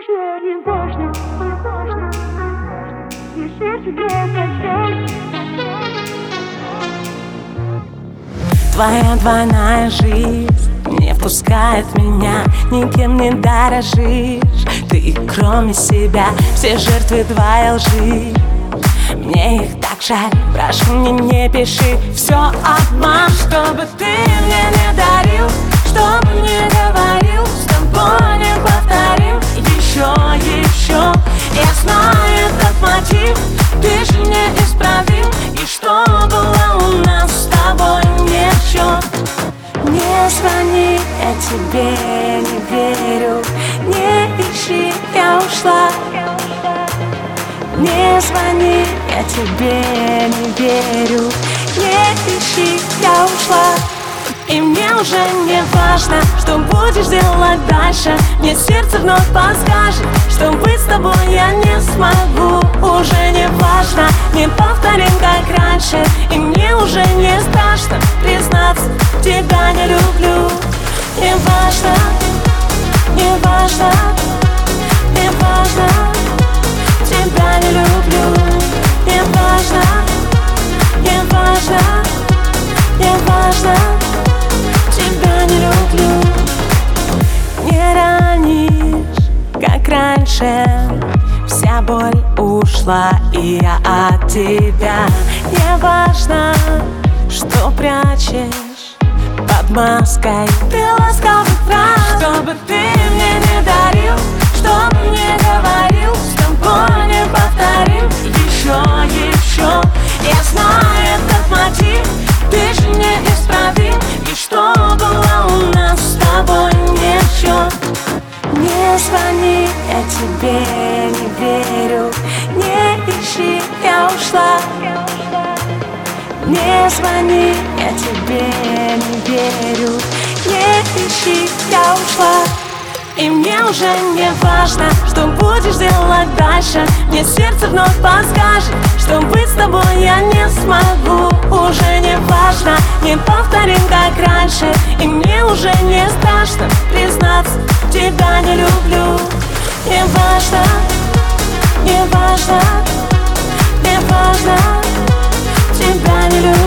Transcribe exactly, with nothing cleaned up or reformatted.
больше не важно, не важно, еще тебе хотелось. Твоя двойная жизнь не впускает меня, никем не дорожишь. Ты, кроме себя, все жертвы твоей лжи. Мне их так жаль, прошу, мне не пиши. Все обман, чтобы ты мне не дарил, чтобы не говорил, с тобой не повторил. Еще, еще, я знаю этот мотив, ты же не исправил. И что было у нас с тобой не в счет. Не звони, я тебе не верю, не ищи, я ушла. Не звони, я тебе не верю, не ищи, я ушла. И мне уже не важно, что будешь делать дальше. Мне сердце вновь подскажет, что быть с тобой я не смогу. Уже не важно, не повторим как раньше. И мне уже не страшно признаться, тебя не люблю. Не важно, не важно, не важно, тебя не люблю. Не важно, не важно, не важно, тебя не люблю. Не ранишь, как раньше, вся боль ушла, и я от тебя. Не важно, что прячешь под маской, ты ласковый фраз. Чтобы ты мне не дарил, чтобы не говорил, с тобой не повторил. Еще, еще, я знаю этот мотив, ты же не исправил. И что было у нас с тобой не в счет. Не звони, я тебе не верю, не ищи, я ушла. Не звони, я тебе не верю, не ищи, я ушла. И мне уже не важно, что будешь делать дальше. Мне сердце вновь подскажет, что быть с тобой я не смогу. Уже не важно, не повторим как раньше. И мне уже не страшно признаться, тебя не люблю. Не важно, не важно, не важно, тебя не люблю.